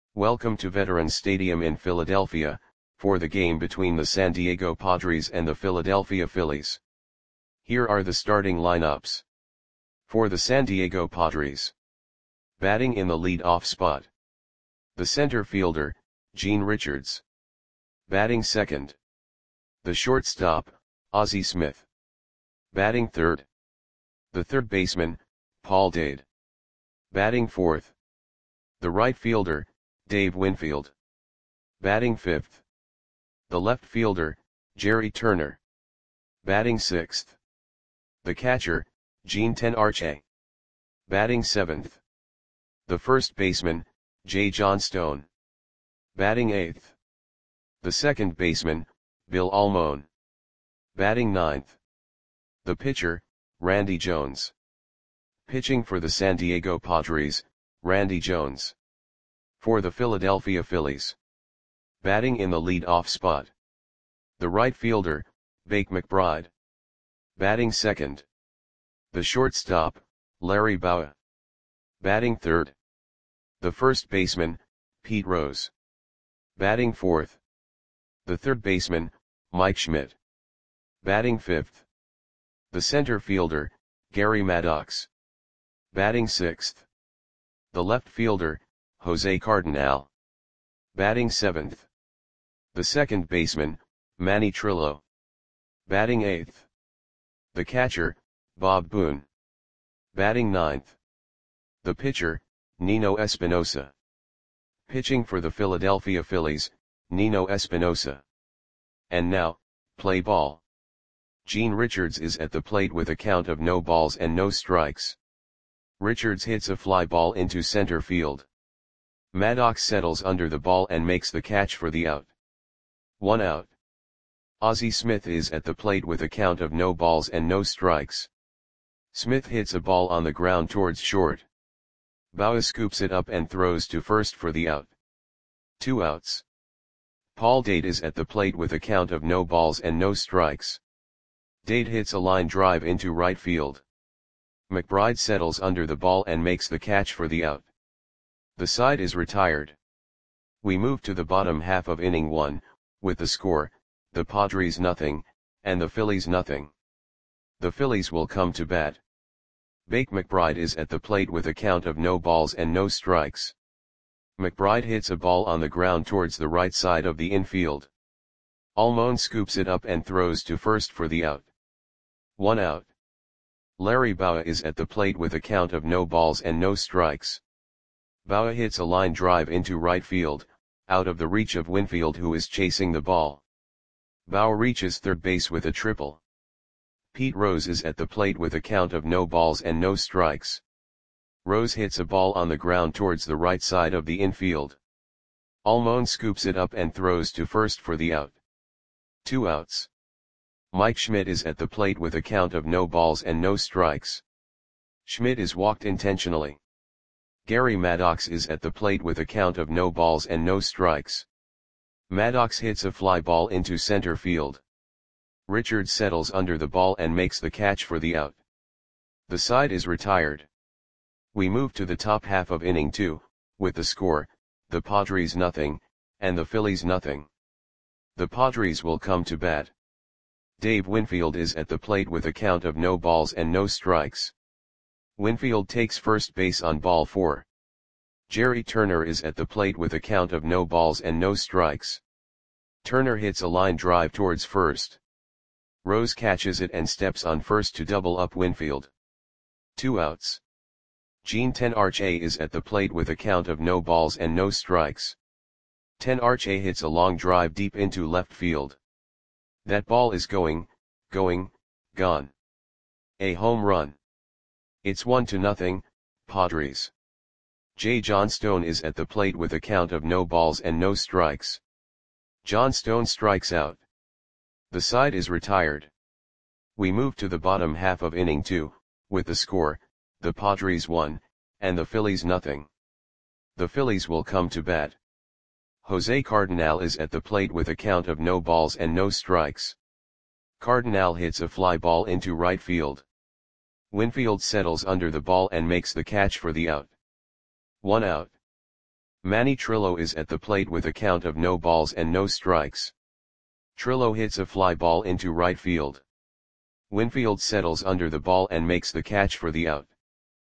Welcome to Veterans Stadium in Philadelphia, for the game between the San Diego Padres and the Philadelphia Phillies. Here are the starting lineups. For the San Diego Padres. Batting in the lead-off spot. The center fielder, Gene Richards. Batting second. The shortstop, Ozzie Smith. Batting third. The third baseman, Paul Dade. Batting fourth. The right fielder, Dave Winfield. Batting fifth. The left fielder, Jerry Turner. Batting sixth. The catcher, Gene Tenarche. Batting seventh. The first baseman, Jay Johnstone. Batting eighth. The second baseman, Bill Almon. Batting ninth. The pitcher, Randy Jones. Pitching for the San Diego Padres, Randy Jones. For the Philadelphia Phillies. Batting in the lead-off spot. The right fielder, Bake McBride. Batting second. The shortstop, Larry Bowa. Batting third. The first baseman, Pete Rose. Batting fourth. The third baseman, Mike Schmidt. Batting fifth. The center fielder, Gary Maddox. Batting sixth. The left fielder, Jose Cardinal. Batting seventh. The second baseman, Manny Trillo. Batting eighth. The catcher, Bob Boone. Batting ninth. The pitcher, Nino Espinosa. Pitching for the Philadelphia Phillies, Nino Espinosa. And now, play ball. Gene Richards is at the plate with a count of no balls and no strikes. Richards hits a fly ball into center field. Maddox settles under the ball and makes the catch for the out. 1 out. Ozzie Smith is at the plate with a count of no balls and no strikes. Smith hits a ball on the ground towards short. Bowa scoops it up and throws to first for the out. 2 outs. Paul Dade is at the plate with a count of no balls and no strikes. Dade hits a line drive into right field. McBride settles under the ball and makes the catch for the out. The side is retired. We move to the bottom half of inning 1, with the score, the Padres nothing, and the Phillies nothing. The Phillies will come to bat. Bake McBride is at the plate with a count of no balls and no strikes. McBride hits a ball on the ground towards the right side of the infield. Almon scoops it up and throws to first for the out. 1 out. Larry Bowa is at the plate with a count of no balls and no strikes. Bowa hits a line drive into right field, out of the reach of Winfield who is chasing the ball. Bowa reaches third base with a triple. Pete Rose is at the plate with a count of no balls and no strikes. Rose hits a ball on the ground towards the right side of the infield. Almon scoops it up and throws to first for the out. 2 outs. Mike Schmidt is at the plate with a count of no balls and no strikes. Schmidt is walked intentionally. Gary Maddox is at the plate with a count of no balls and no strikes. Maddox hits a fly ball into center field. Richards settles under the ball and makes the catch for the out. The side is retired. We move to the top half of inning 2, with the score, the Padres nothing, and the Phillies nothing. The Padres will come to bat. Dave Winfield is at the plate with a count of no balls and no strikes. Winfield takes first base on ball 4. Jerry Turner is at the plate with a count of no balls and no strikes. Turner hits a line drive towards first. Rose catches it and steps on first to double up Winfield. 2 outs. Gene Tenarche is at the plate with a count of no balls and no strikes. Tenarche hits a long drive deep into left field. That ball is gone. A home run. It's 1-0, Padres. Jay Johnstone is at the plate with a count of no balls and no strikes. Johnstone strikes out. The side is retired. We move to the bottom half of inning 2, with the score, the Padres 1, and the Phillies nothing. The Phillies will come to bat. Jose Cardinal is at the plate with a count of no balls and no strikes. Cardinal hits a fly ball into right field. Winfield settles under the ball and makes the catch for the out. 1 out. Manny Trillo is at the plate with a count of no balls and no strikes. Trillo hits a fly ball into right field. Winfield settles under the ball and makes the catch for the out.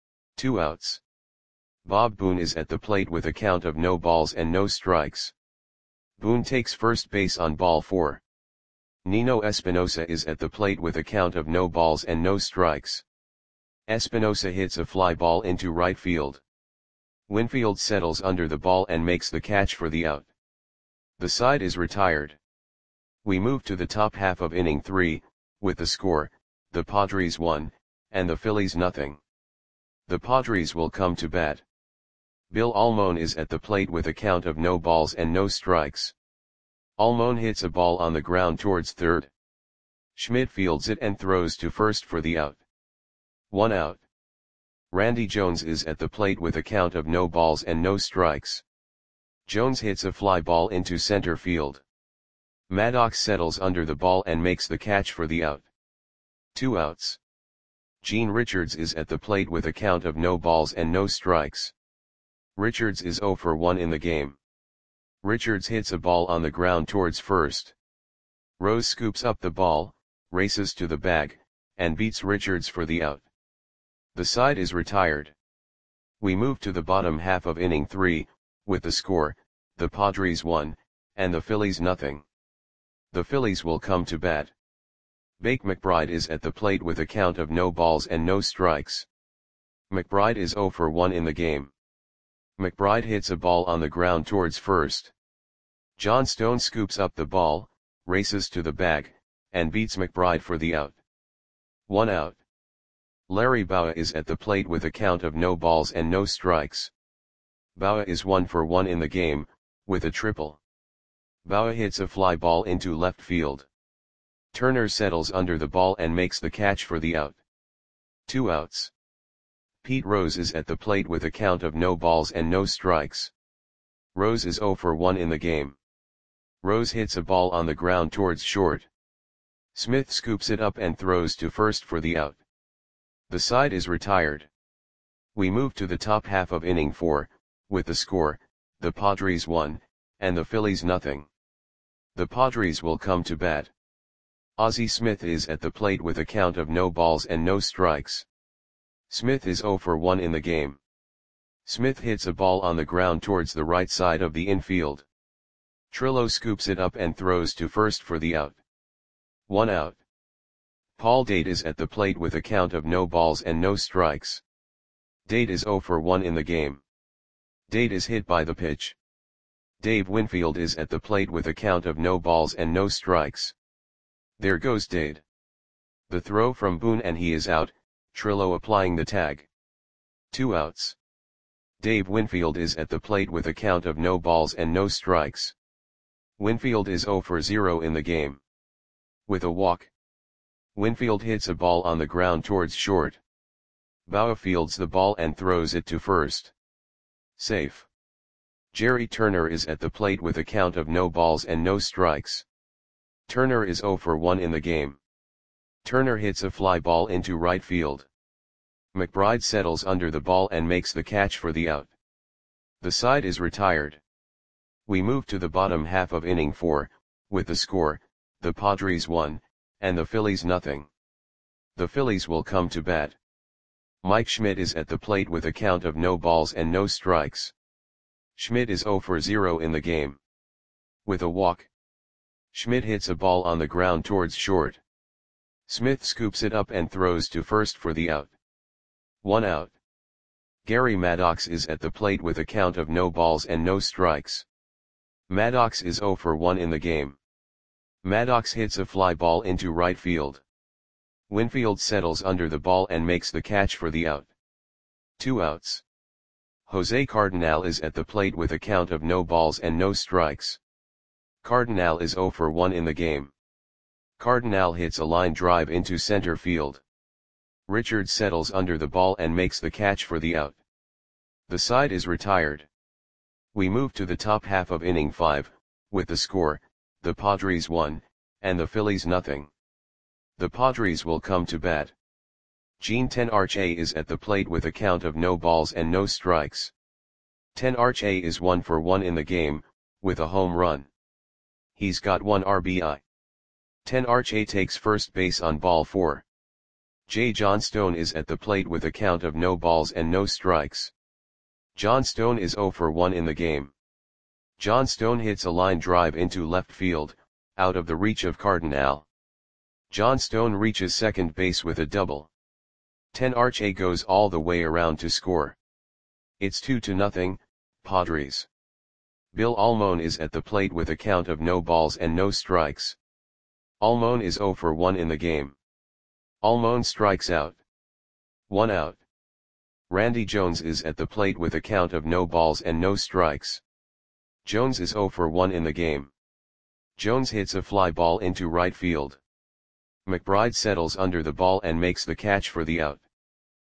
2 outs. Bob Boone is at the plate with a count of no balls and no strikes. Boone takes first base on ball 4. Nino Espinosa is at the plate with a count of no balls and no strikes. Espinosa hits a fly ball into right field. Winfield settles under the ball and makes the catch for the out. The side is retired. We move to the top half of inning 3, with the score, the Padres 1, and the Phillies nothing. The Padres will come to bat. Bill Almon is at the plate with a count of no balls and no strikes. Almon hits a ball on the ground towards third. Schmidt fields it and throws to first for the out. 1 out. Randy Jones is at the plate with a count of no balls and no strikes. Jones hits a fly ball into center field. Maddox settles under the ball and makes the catch for the out. 2 outs. Gene Richards is at the plate with a count of no balls and no strikes. Richards is 0 for 1 in the game. Richards hits a ball on the ground towards first. Rose scoops up the ball, races to the bag, and beats Richards for the out. The side is retired. We move to the bottom half of inning 3, with the score, the Padres 1, and the Phillies nothing. The Phillies will come to bat. Bake McBride is at the plate with a count of no balls and no strikes. McBride is 0 for 1 in the game. McBride hits a ball on the ground towards first. John Stone scoops up the ball, races to the bag, and beats McBride for the out. 1 out. Larry Bowa is at the plate with a count of no balls and no strikes. Bowa is 1 for 1 in the game, with a triple. Bowa hits a fly ball into left field. Turner settles under the ball and makes the catch for the out. 2 outs. Pete Rose is at the plate with a count of no balls and no strikes. Rose is 0 for 1 in the game. Rose hits a ball on the ground towards short. Smith scoops it up and throws to first for the out. The side is retired. We move to the top half of inning 4, with the score, the Padres 1, and the Phillies nothing. The Padres will come to bat. Ozzie Smith is at the plate with a count of no balls and no strikes. Smith is 0 for 1 in the game. Smith hits a ball on the ground towards the right side of the infield. Trillo scoops it up and throws to first for the out. 1 out. Paul Date is at the plate with a count of no balls and no strikes. Date is 0 for 1 in the game. Date is hit by the pitch. Dave Winfield is at the plate with a count of no balls and no strikes. There goes Date. The throw from Boone and he is out, Trillo applying the tag. 2 outs. Dave Winfield is at the plate with a count of no balls and no strikes. Winfield is 0 for 0 in the game. With a walk. Winfield hits a ball on the ground towards short. Bowa fields the ball and throws it to first. Safe. Jerry Turner is at the plate with a count of no balls and no strikes. Turner is 0 for 1 in the game. Turner hits a fly ball into right field. McBride settles under the ball and makes the catch for the out. The side is retired. We move to the bottom half of inning 4, with the score, the Padres 1, and the Phillies nothing. The Phillies will come to bat. Mike Schmidt is at the plate with a count of no balls and no strikes. Schmidt is 0 for 0 in the game. With a walk. Schmidt hits a ball on the ground towards short. Smith scoops it up and throws to first for the out. 1 out. Gary Maddox is at the plate with a count of no balls and no strikes. Maddox is 0 for 1 in the game. Maddox hits a fly ball into right field. Winfield settles under the ball and makes the catch for the out. 2 outs. Jose Cardinal is at the plate with a count of no balls and no strikes. Cardinal is 0 for 1 in the game. Cardinal hits a line drive into center field. Richards settles under the ball and makes the catch for the out. The side is retired. We move to the top half of inning 5, with the score, the Padres 1, and the Phillies nothing. The Padres will come to bat. Gene Tenarche is at the plate with a count of no balls and no strikes. 10 Arch-A is 1 for 1 in the game, with a home run. He's got 1 RBI. 10 Arch-A takes first base on ball 4. J. Johnstone is at the plate with a count of no balls and no strikes. Johnstone is 0 for 1 in the game. Johnstone hits a line drive into left field, out of the reach of Cardinal. Johnstone reaches second base with a double. 10 Arch-A goes all the way around to score. It's 2-0, Padres. Bill Almon is at the plate with a count of no balls and no strikes. Almon is 0 for 1 in the game. Almon strikes out. 1 out. Randy Jones is at the plate with a count of no balls and no strikes. Jones is 0 for 1 in the game. Jones hits a fly ball into right field. McBride settles under the ball and makes the catch for the out.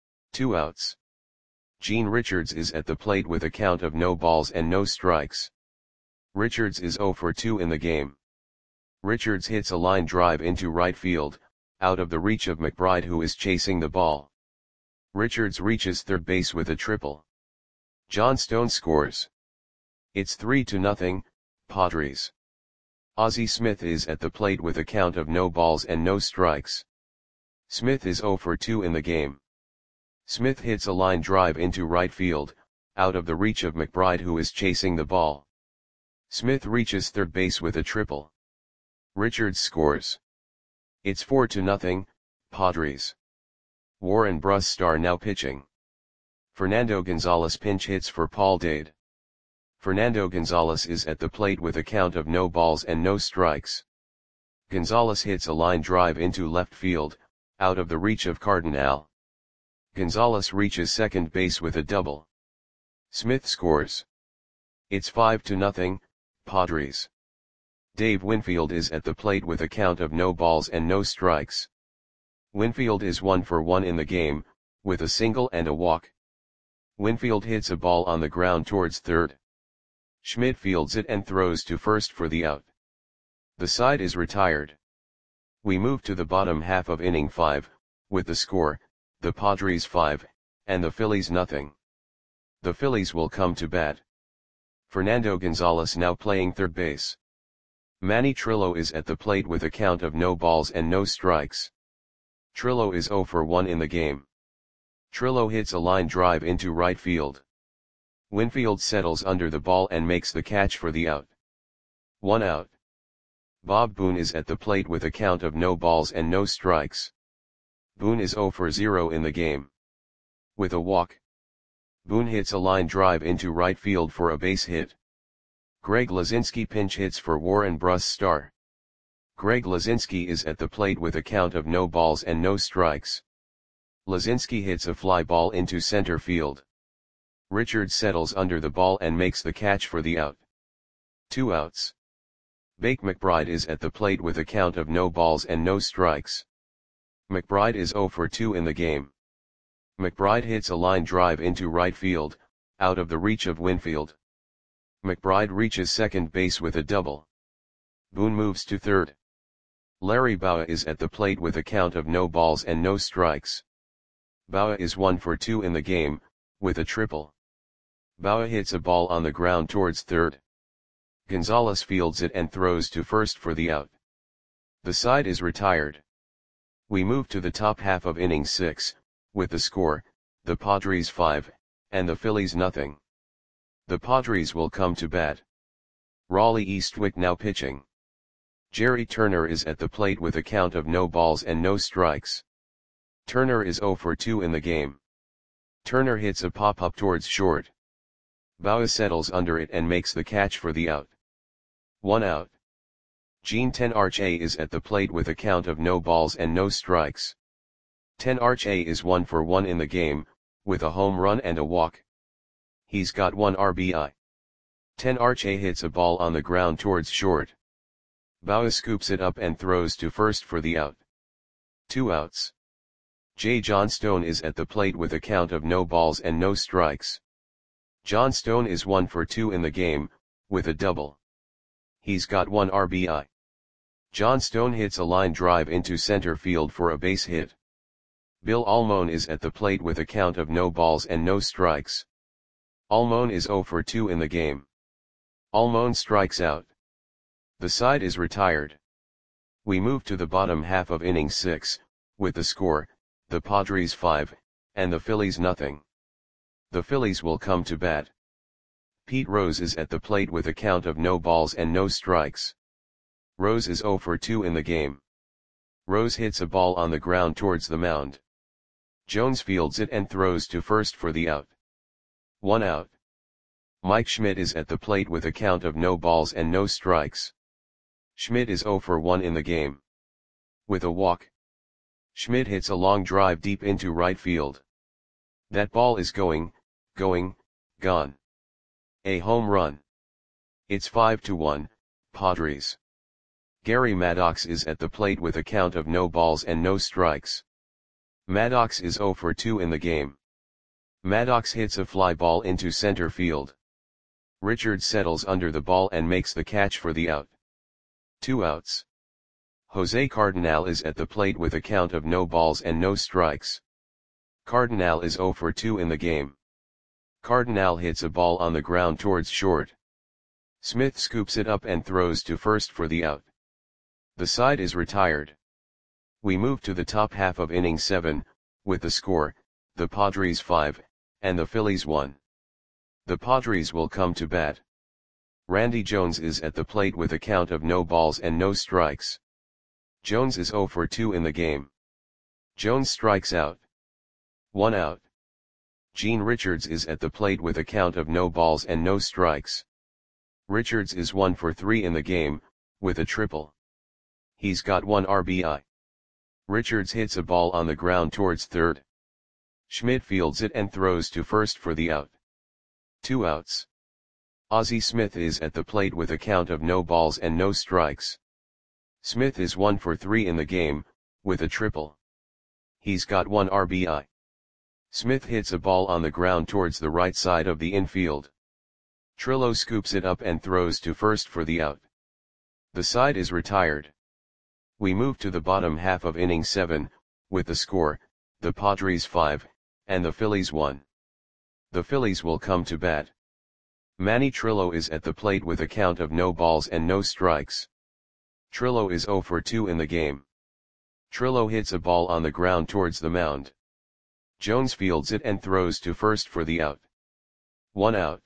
2 outs. Gene Richards is at the plate with a count of no balls and no strikes. Richards is 0 for 2 in the game. Richards hits a line drive into right field, out of the reach of McBride who is chasing the ball. Richards reaches third base with a triple. Johnstone scores. It's 3-0, Padres. Ozzie Smith is at the plate with a count of no balls and no strikes. Smith is 0 for 2 in the game. Smith hits a line drive into right field, out of the reach of McBride who is chasing the ball. Smith reaches third base with a triple. Richards scores. It's 4-0, Padres. Warren Brustar now pitching. Fernando Gonzalez pinch hits for Paul Dade. Fernando Gonzalez is at the plate with a count of no balls and no strikes. Gonzalez hits a line drive into left field, out of the reach of Cardinal. Gonzalez reaches second base with a double. Smith scores. It's 5-0, Padres. Dave Winfield is at the plate with a count of no balls and no strikes. Winfield is 1 for 1 in the game, with a single and a walk. Winfield hits a ball on the ground towards third. Schmidt fields it and throws to first for the out. The side is retired. We move to the bottom half of inning 5, with the score, the Padres 5, and the Phillies nothing. The Phillies will come to bat. Fernando Gonzalez now playing third base. Manny Trillo is at the plate with a count of no balls and no strikes. Trillo is 0 for 1 in the game. Trillo hits a line drive into right field. Winfield settles under the ball and makes the catch for the out. 1 out. Bob Boone is at the plate with a count of no balls and no strikes. Boone is 0 for 0 in the game. With a walk. Boone hits a line drive into right field for a base hit. Greg Lazinski pinch hits for Warren Brustar. Greg Lazinski is at the plate with a count of no balls and no strikes. Lazinski hits a fly ball into center field. Richards settles under the ball and makes the catch for the out. 2 outs. Bake McBride is at the plate with a count of no balls and no strikes. McBride is 0 for 2 in the game. McBride hits a line drive into right field, out of the reach of Winfield. McBride reaches second base with a double. Boone moves to third. Larry Bowa is at the plate with a count of no balls and no strikes. Bowa is 1 for 2 in the game, with a triple. Bowa hits a ball on the ground towards third. Gonzalez fields it and throws to first for the out. The side is retired. We move to the top half of inning 6, with the score, the Padres 5, and the Phillies nothing. The Padres will come to bat. Raleigh Eastwick now pitching. Jerry Turner is at the plate with a count of no balls and no strikes. Turner is 0 for 2 in the game. Turner hits a pop-up towards short. Bowa settles under it and makes the catch for the out. 1 out. Gene 10 Arch-A is at the plate with a count of no balls and no strikes. 10 Arch-A is 1 for 1 in the game, with a home run and a walk. He's got 1 RBI. 10 Arch-A hits a ball on the ground towards short. Bowa scoops it up and throws to first for the out. 2 outs. J. Johnstone is at the plate with a count of no balls and no strikes. Johnstone is 1 for 2 in the game, with a double. He's got 1 RBI. Johnstone hits a line drive into center field for a base hit. Bill Almon is at the plate with a count of no balls and no strikes. Almon is 0 for 2 in the game. Almon strikes out. The side is retired. We move to the bottom half of inning 6, with the score, the Padres 5, and the Phillies nothing. The Phillies will come to bat. Pete Rose is at the plate with a count of no balls and no strikes. Rose is 0 for 2 in the game. Rose hits a ball on the ground towards the mound. Jones fields it and throws to first for the out. 1 out. Mike Schmidt is at the plate with a count of no balls and no strikes. Schmidt is 0 for 1 in the game. With a walk, Schmidt hits a long drive deep into right field. That ball is going, gone. A home run. It's 5-1, Padres. Gary Maddox is at the plate with a count of no balls and no strikes. Maddox is 0 for 2 in the game. Maddox hits a fly ball into center field. Richards settles under the ball and makes the catch for the out. 2 outs. Jose Cardinal is at the plate with a count of no balls and no strikes. Cardinal is 0 for 2 in the game. Cardinal hits a ball on the ground towards short. Smith scoops it up and throws to first for the out. The side is retired. We move to the top half of inning 7, with the score, the Padres 5, and the Phillies 1. The Padres will come to bat. Randy Jones is at the plate with a count of no balls and no strikes. Jones is 0 for 2 in the game. Jones strikes out. 1 out. Gene Richards is at the plate with a count of no balls and no strikes. Richards is 1 for 3 in the game, with a triple. He's got 1 RBI. Richards hits a ball on the ground towards third. Schmidt fields it and throws to first for the out. 2 outs. Ozzie Smith is at the plate with a count of no balls and no strikes. Smith is 1 for 3 in the game, with a triple. He's got 1 RBI. Smith hits a ball on the ground towards the right side of the infield. Trillo scoops it up and throws to first for the out. The side is retired. We move to the bottom half of inning 7, with the score, the Padres 5, and the Phillies 1. The Phillies will come to bat. Manny Trillo is at the plate with a count of no balls and no strikes. Trillo is 0 for 2 in the game. Trillo hits a ball on the ground towards the mound. Jones fields it and throws to first for the out. 1 out.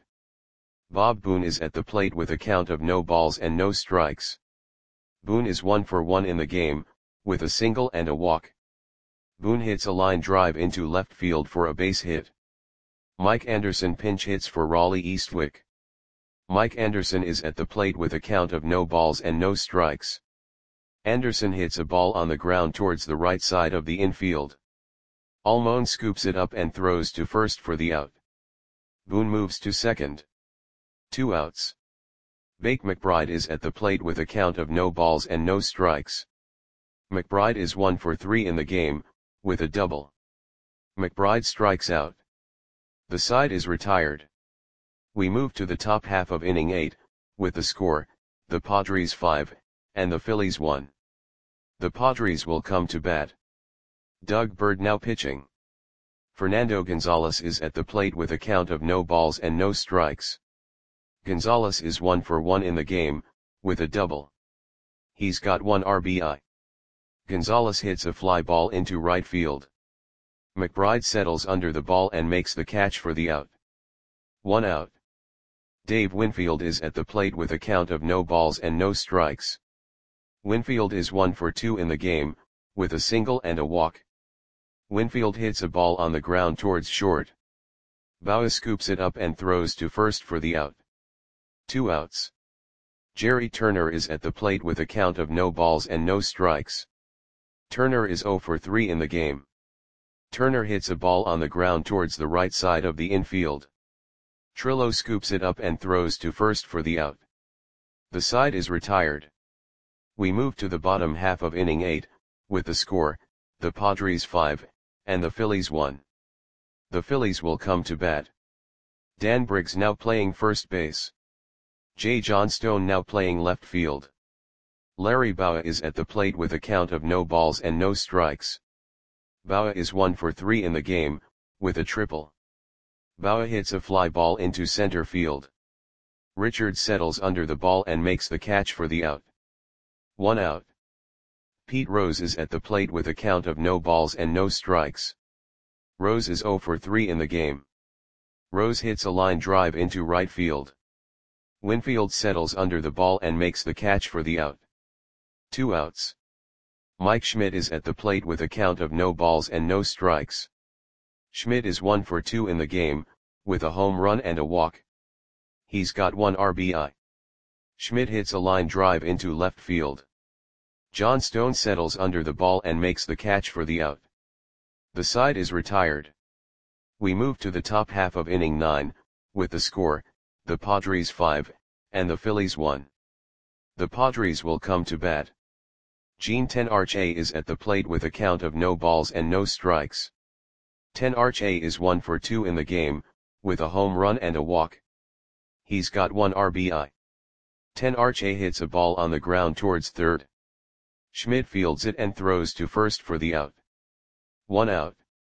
Bob Boone is at the plate with a count of no balls and no strikes. Boone is 1 for 1 in the game, with a single and a walk. Boone hits a line drive into left field for a base hit. Mike Anderson pinch hits for Raleigh Eastwick. Mike Anderson is at the plate with a count of no balls and no strikes. Anderson hits a ball on the ground towards the right side of the infield. Almon scoops it up and throws to first for the out. Boone moves to second. 2 outs. Bake McBride is at the plate with a count of no balls and no strikes. McBride is 1 for 3 in the game, with a double. McBride strikes out. The side is retired. We move to the top half of inning 8, with the score, the Padres 5, and the Phillies 1. The Padres will come to bat. Doug Bird now pitching. Fernando Gonzalez is at the plate with a count of no balls and no strikes. Gonzalez is 1 for 1 in the game, with a double. He's got 1 RBI. Gonzalez hits a fly ball into right field. McBride settles under the ball and makes the catch for the out. 1 out. Dave Winfield is at the plate with a count of no balls and no strikes. Winfield is 1 for 2 in the game, with a single and a walk. Winfield hits a ball on the ground towards short. Baugh scoops it up and throws to first for the out. 2 outs. Jerry Turner is at the plate with a count of no balls and no strikes. Turner is 0 for 3 in the game. Turner hits a ball on the ground towards the right side of the infield. Trillo scoops it up and throws to first for the out. The side is retired. We move to the bottom half of inning 8, with the score, the Padres 5, and the Phillies 1. The Phillies will come to bat. Dan Briggs now playing first base. Jay Johnstone now playing left field. Larry Baugh is at the plate with a count of no balls and no strikes. Baugh is 1 for 3 in the game, with a triple. Bauer hits a fly ball into center field. Richards settles under the ball and makes the catch for the out. 1 out. Pete Rose is at the plate with a count of no balls and no strikes. Rose is 0 for 3 in the game. Rose hits a line drive into right field. Winfield settles under the ball and makes the catch for the out. 2 outs. Mike Schmidt is at the plate with a count of no balls and no strikes. Schmidt is 1 for 2 in the game, with a home run and a walk. He's got 1 RBI. Schmidt hits a line drive into left field. John Stone settles under the ball and makes the catch for the out. The side is retired. We move to the top half of inning 9, with the score, the Padres 5, and the Phillies 1. The Padres will come to bat. Gene Tenarche is at the plate with a count of no balls and no strikes. Tenarche is 1 for 2 in the game, with a home run and a walk. He's got 1 RBI. Tenarche hits a ball on the ground towards third. Schmidt fields it and throws to first for the out. 1 out.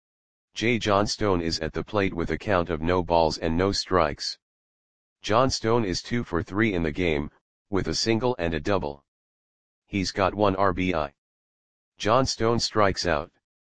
J. John Stone is at the plate with a count of no balls and no strikes. John Stone is 2 for 3 in the game, with a single and a double. He's got 1 RBI. John Stone strikes out.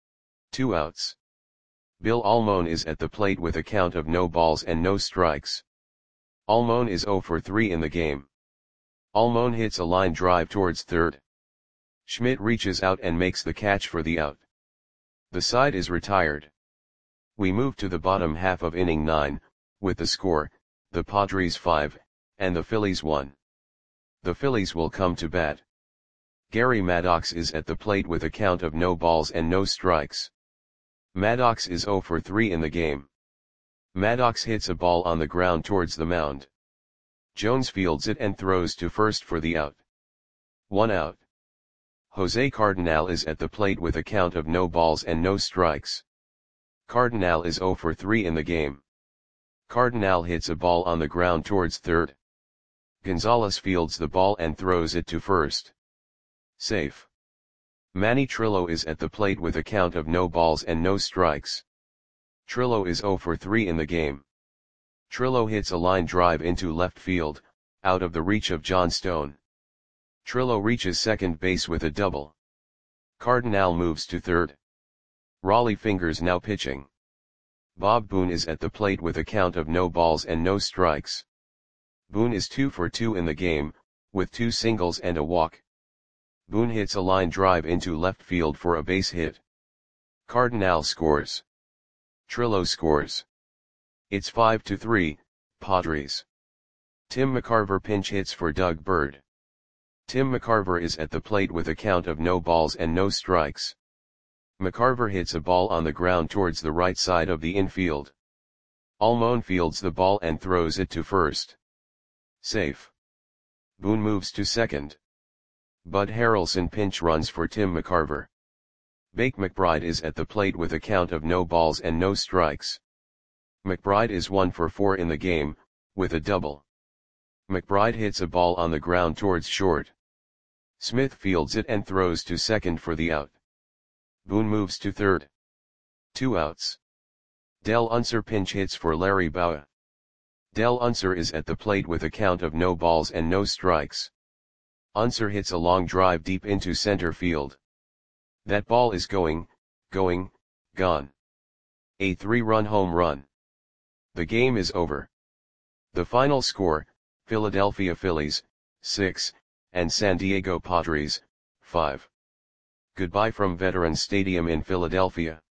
2 outs. Bill Almon is at the plate with a count of no balls and no strikes. Almon is 0 for 3 in the game. Almon hits a line drive towards third. Schmidt reaches out and makes the catch for the out. The side is retired. We move to the bottom half of inning 9, with the score, the Padres 5, and the Phillies 1. The Phillies will come to bat. Gary Maddox is at the plate with a count of no balls and no strikes. Maddox is 0 for 3 in the game. Maddox hits a ball on the ground towards the mound. Jones fields it and throws to first for the out. 1 out. Jose Cardinal is at the plate with a count of no balls and no strikes. Cardinal is 0 for 3 in the game. Cardinal hits a ball on the ground towards third. Gonzalez fields the ball and throws it to first. Safe. Manny Trillo is at the plate with a count of no balls and no strikes. Trillo is 0 for 3 in the game. Trillo hits a line drive into left field, out of the reach of John Stone. Trillo reaches second base with a double. Cardinal moves to third. Raleigh Fingers now pitching. Bob Boone is at the plate with a count of no balls and no strikes. Boone is 2 for 2 in the game, with 2 singles and a walk. Boone hits a line drive into left field for a base hit. Cardinal scores. Trillo scores. It's 5-3, Padres. Tim McCarver pinch hits for Doug Bird. Tim McCarver is at the plate with a count of no balls and no strikes. McCarver hits a ball on the ground towards the right side of the infield. Almon fields the ball and throws it to first. Safe. Boone moves to second. Bud Harrelson pinch runs for Tim McCarver. Bake McBride is at the plate with a count of no balls and no strikes. McBride is 1 for 4 in the game, with a double. McBride hits a ball on the ground towards short. Smith fields it and throws to second for the out. Boone moves to third. 2 outs. Del Unser pinch hits for Larry Bauer. Del Unser is at the plate with a count of no balls and no strikes. Unser hits a long drive deep into center field. That ball is gone. A 3-run home run. The game is over. The final score, Philadelphia Phillies, 6, and San Diego Padres, 5. Goodbye from Veterans Stadium in Philadelphia.